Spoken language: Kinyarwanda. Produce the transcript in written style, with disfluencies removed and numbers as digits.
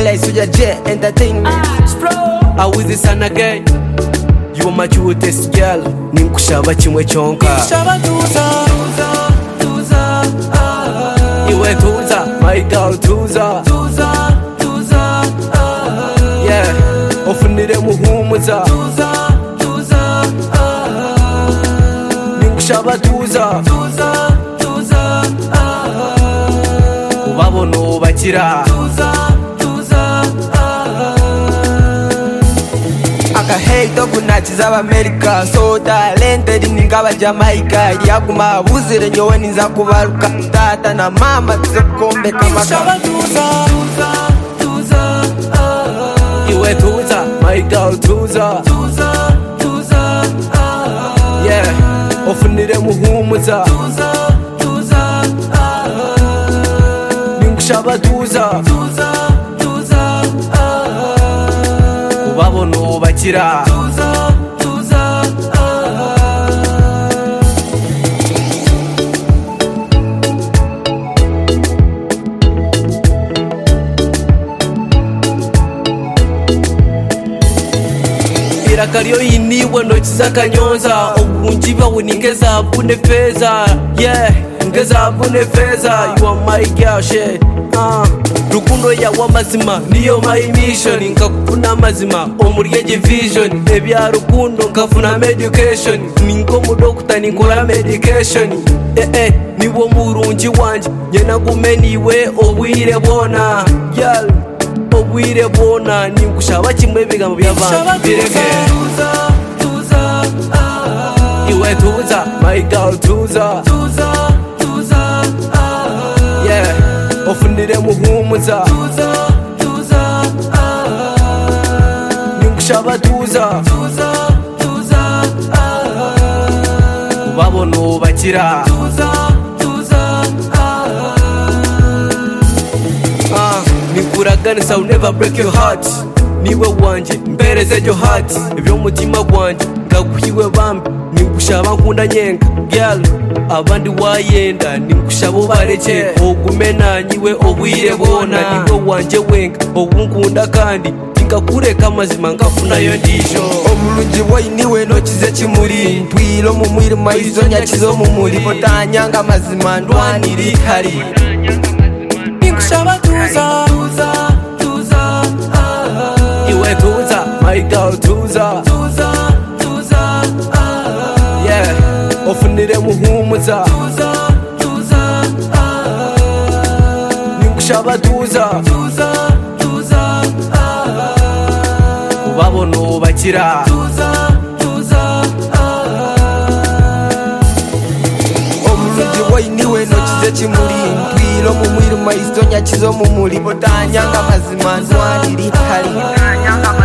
LA Suja J Entertainment. I with the sun again. You are my cutest girl. Ninkushaba chimwe chonka. Ninkushaba tuza, tuza, Iwe tuza, my girl tuza, tuza, yeah. Ofunire muhumuza, tuza, ninkushaba tuza, ubabona ubakira, Hey dogu nachiza America so talented ningaba Jamaica yaguma buzire nyowe niza kubaruka tata na mama tuzekombe kamaka iwe tuza my girl tuza yeah ofunire muhumuza ninkushaba tuza ubabona ubakira irakariyo yiniwe ntoki z'akanyonza ubungi bawe ningeza bune feza yeah ngeza bune feza you are my girl shit rukundo yawe amazima niyo my mission nkakufuna amazima omuryeje vision ebya rukundo nkafuna medication ningo mudokita ninkora medication niwo murungi wanje nyena gumeniwe obwire bona girl obwire bona ninkushaba kimwe ebigambo by'abantu bireke iwe tuza my girl tuza yeah ofunire muhumuza ninkushaba tuza ubabona ubakira nikuraganisa will never break your heart niwe wanje mpereze your heart ibyo mutima wanje ngaguhiwe bambi ninkushaba nkunda nyenga girl abandi wayenda ninkushaba ubareke ogume nanyiwe obwire bona niwe wanje wenga obunkunda kandi ngakureka amazima ngafunayo ndijo omulungi wainiwe ntokize kimuri ntwiro mu mwirima izo nyakizo mu muri botanyanga amazima ndwanira ikari ninkushaba tuza iwe tuza my girl tuza yeah ofunire muhumuza ninkushaba tuza ubabona ubakira omulungi wainiwe ntokize kimuri ntwiro mu mwirima izo nyakizo mu muri botanyanga amazima ndwanira ikari